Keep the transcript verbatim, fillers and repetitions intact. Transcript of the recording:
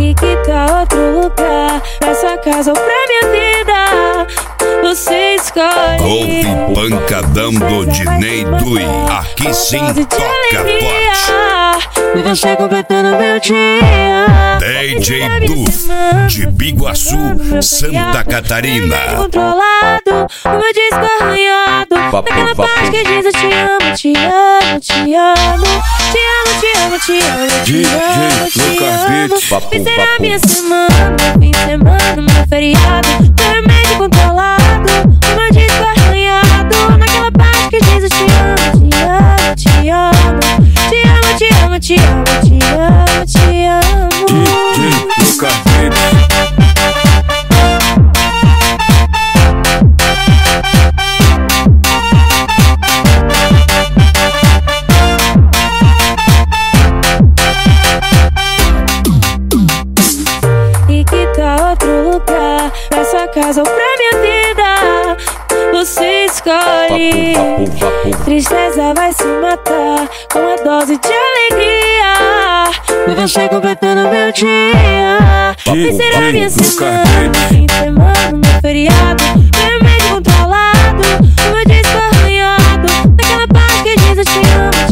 E que tal outro lugar? Pra sua casa ou pra minha vida? Você escolhe. Ouve pancadão do Dinei Dui. Aqui sim toca forte. E você completando meu dia. D J Duf, de Biguaçu, Santa Catarina. Controlado, o meu disco arranhado. Naquela parte que diz eu te amo, te amo, te amo. Te amo, te amo, te amo, te amo, te amo. Fim será minha semana, fim de semana, meu feriado. Vermelho controlado, o meu disco arranhado. Naquela parte que diz eu te amo, te amo, te amo. Te amo, te amo, te amo, te amo, te amo. D J Lucas Beats. E que tal outro lugar? Pra sua casa ou pra minha vida? Você escolhe. Tristeza vai se matar com uma dose de alegria. E você completando meu dia. E será minha semana, fim de semana, meu feriado. Vermelho controlado, o meu disco arranhado. Naquela parte que diz eu te amo,